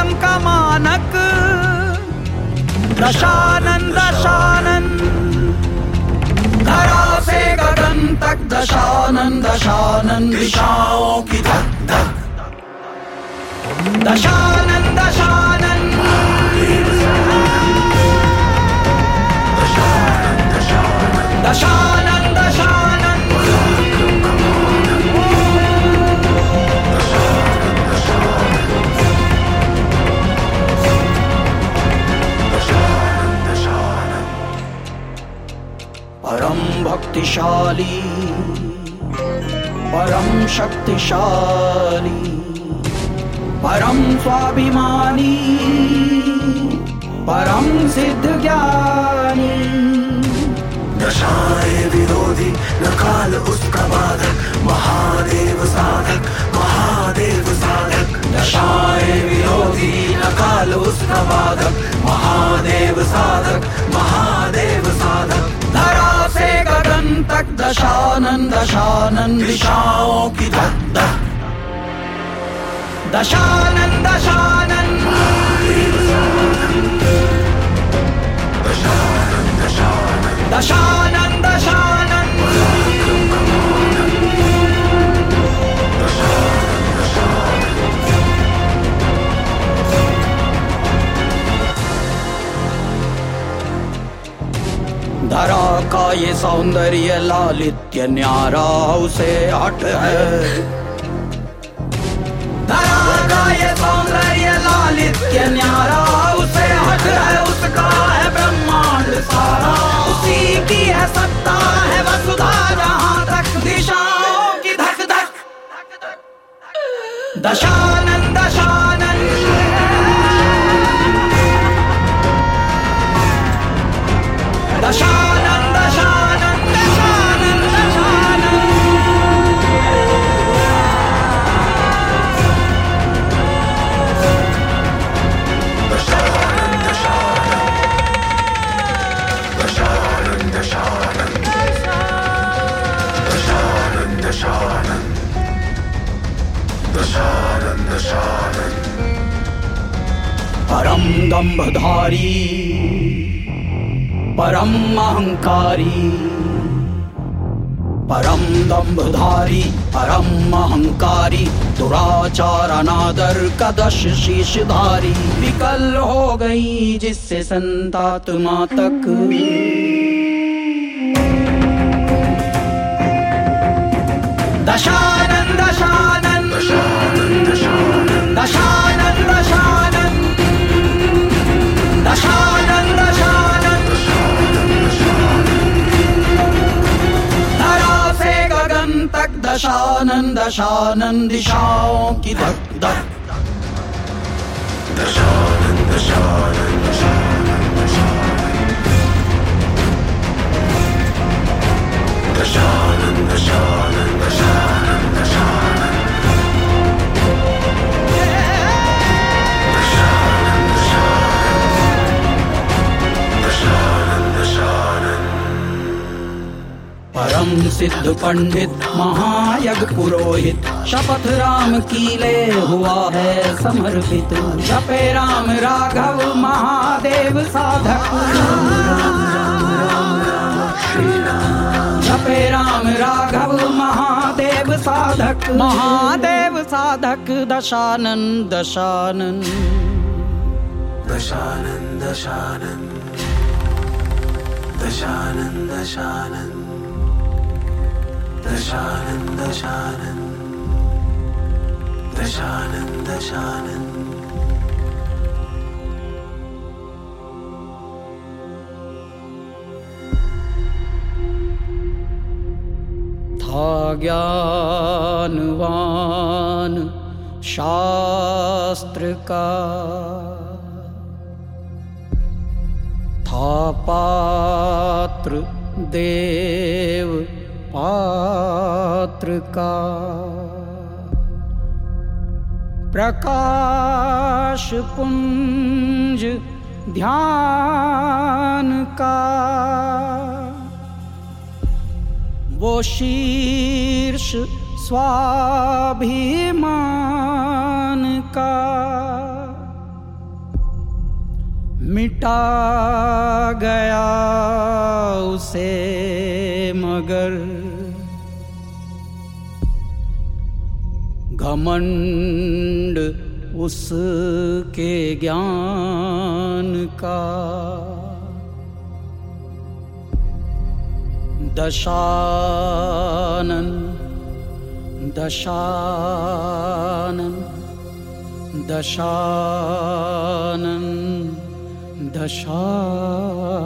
नियम का मानक। दशानन दशानन धरा से गगन तक, दशानन दशानन दिशाओं की धक धक। दशानन दशानन दशानन दशानन परम भक्तिशाली, परम शक्तिशाली, परम स्वाभिमानी, परम सिद्ध ज्ञानी। दशाएं विरोधी न काल उसका बाधक, महादेव साधक, महादेव साधक। दशाएं विरोधी न काल उसका बाधक, महादेव साधक, महादेव साधक। धरा से गगन तक, दशानन दशानन दिशाओं की धक धक। दशानन दशानन दशानन दशानन धरा का ये सौंदर्य लालित्य न्यारा उसे हट है। धरा का ये सौंदर्य लालित्य न्यारा उसे हट है। उसका है ब्रह्मांड सारा, उसी की है सत्ता है वसुधा जहां तक। दिशाओं की धक धक। दशानन दशानन दशानन दशानन दशानन दशानन परम दंभधारी, परम अहंकारी, परम दंभधारी, परम अहंकारी। दुराचार अनादर का दश शीशधारी। विकल हो गई जिससे संतात्मा तक। दशानन दशानन दशानन दशानन दशानन दशानन दशानन धरा से गगन तक, दशानन दशानन दिशाओं की धक धक। दशानन दशानन दशानन दशानन दशानन दशानन दशानन दशानन परम सिद्ध पंडित महायज्ञ पुरोहित, शपथ राम की ले हुआ है समर्पित। जपे राम राघव महादेव साधक, जपे राम राघव महादेव साधक। महादेव साधक दशानन दशानन दशानन दशानन दशानन दशानन दशानन दशानन दशानन दशानन। था ज्ञानवान शास्त्र का, था पात्र देव पात्र का। प्रकाश पुंज ध्यान का, वो शीर्ष स्वाभिमान का। मिटा गया उसे मगर घमंड उसके ज्ञान का। दशानन दशानन दशानन दशानन।